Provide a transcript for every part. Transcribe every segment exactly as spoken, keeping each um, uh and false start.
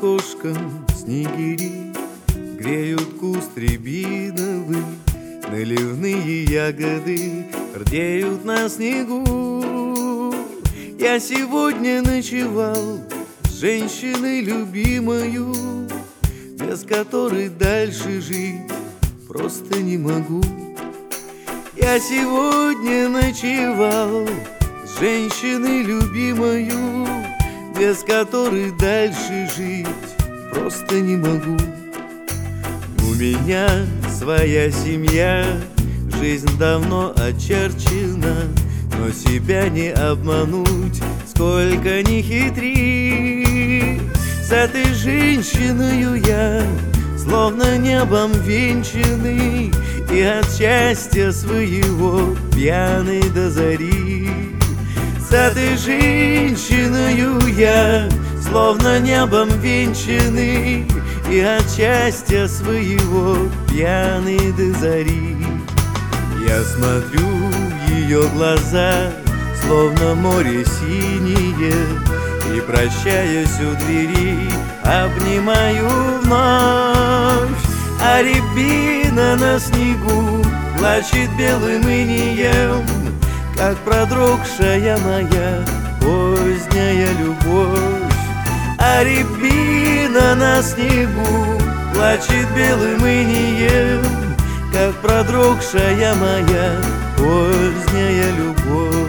окошком снегири греют куст рябиновый, наливные ягоды рдеют на снегу. Я сегодня ночевал с женщиной любимою, без которой дальше жить просто не могу. Я сегодня ночевал с женщиной любимою, без которой дальше жить просто не могу. У меня своя семья, жизнь давно очерчена, но себя не обмануть, сколько ни хитри. С этой женщиною я словно небом венчанный, и от счастья своего пьяный до зари. С этой женщиною я словно небом венчанный, и от счастья своего пьяный до зари. Я смотрю в ее глаза, словно море синее, и, прощаясь у двери, обнимаю вновь. А рябина на снегу плачет белым инеем, как продрогшая моя поздняя любовь. А рябина на снегу плачет белым инеем, как продрогшая моя поздняя любовь.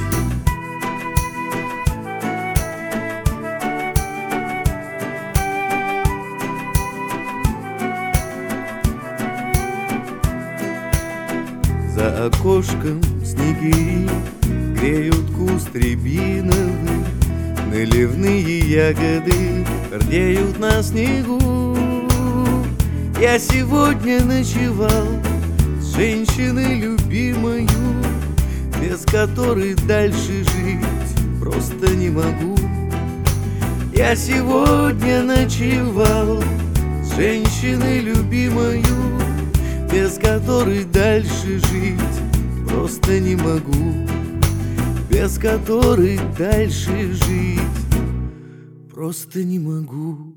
За окошком снегири греют куст рябиновый, наливные ягоды рдеют на снегу. Я сегодня ночевал с женщиной любимою, без которой дальше жить просто не могу. Я сегодня ночевал с женщиной любимою, без которой дальше жить просто не могу. Без которой дальше жить просто не могу.